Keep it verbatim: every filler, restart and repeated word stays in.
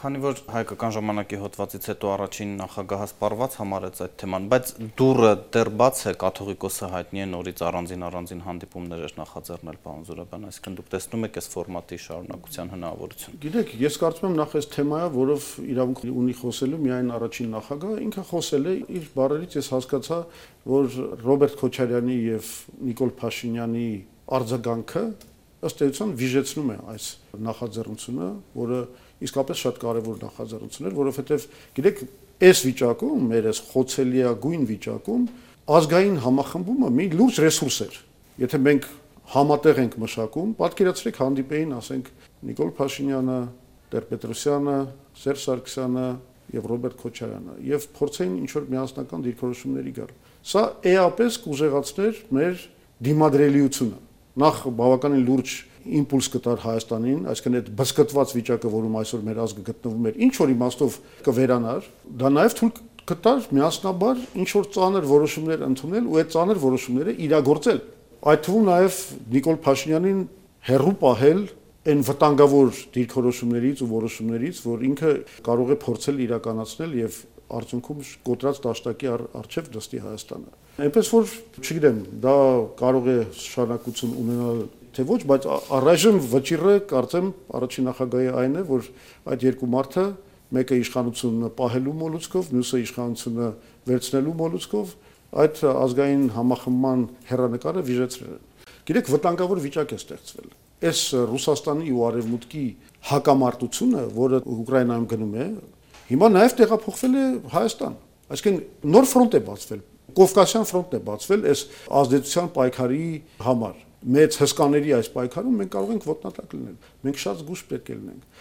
Քանի որ հայկական ժամանակի հոդվածից հետո առաջին նախագահը սպառված համարեց այդ թեման, բայց դուռը դեռ բաց է, կաթողիկոսը հայտնի է նորից առանձին-առանձին հանդիպումներ էր նախաձեռնել պարոն Զուրաբյան, այսինքն դուք տեսնում եք այս ֆորմատի շարունակության հնարավորություն։ Գիտեք, ես կարծում եմ նախ այս թեմայը, որով իրավունք ունի խոսելու միայն առաջին նախագահը, ինքը խոսել է իր բառերից ես հասկացա, որ Ռոբերտ Քոչարյանի եւ Նիկոլ Փաշինյանի արձագանքը ըստ էության վիժեցնում է այս նախաձեռնությունը, որը իսկապես շատ կարևոր նախաձեռնություն էր, որովհետև գիտեք, այս վիճակում, մեր այս խոցելիագույն վիճակում ազգային համախմբումը մի լուրջ ռեսուրս էր։ Եթե մենք համատեղ ենք մշակում, պատկերացրեք հանդիպեին, ասենք, Նիկոլ Փաշինյանը, Տեր-Պետրոսյանը, Սերժ Սարգսյանը եւ Ռոբերտ Քոչարյանը եւ փորձեին ինչ-որ միասնական դիրքորոշումների գալ։ Սա էապես կուժեղացներ մեր դիմադրելիությունը։ Նախ բավականին լուրջ իմպուլս կտար Հայաստանին, այսինքն այդ բսկտված վիճակը, որում այսօր մեր ազգը գտնվում էր, ինչ որ իմաստով կվերանար, դա նաև թույլ կտար միասնաբար ինչ որ ծանր որոշումներ ընդունել ու այդ ծանր որոշումները իրագործել։ Այդ թվում նաև Նիկոլ Փաշինյանին հերրու պահել այն վտանգավոր դիրքորոշումներից ու որոշումներից, որ ինքը կարող է փորձել իրականացնել եւ արդյունքում կոտրած դաշտակի առջև դստի Հայաստանը։ Այնպես որ, չգիտեմ, դա կարող է շարունակություն ունենալ թե ոչ, բայց առայժմ վճիռը կարծեմ առաջին նախագահի այն է, որ այդ երկու մարդը մեկը իշխանությունը պահելու մոլուցքով, մյուսը իշխանությունը վերցնելու մոլուցքով այդ ազգային համախմբման հեռանկարը վիժեցրել են։ Գիտեք, վտանգավոր վիճակ է ստեղծվել։ Այս Ռուսաստանի ու Արևմուտքի հակամարտությունը, որը Ուկրաինայում գնում է, հիմա նաև տեղափոխվել է Հայաստան։ Այսինքն նոր ֆրոնտ է բացվել, Կովկասյան ֆրոնտն է բացվել այս ազդեցության պայքարի համար։ Մեծ հսկաների այս պայքարում մենք կարող ենք ոտնատակ լինել։ Մենք շատ զգուշ պետք է լինենք։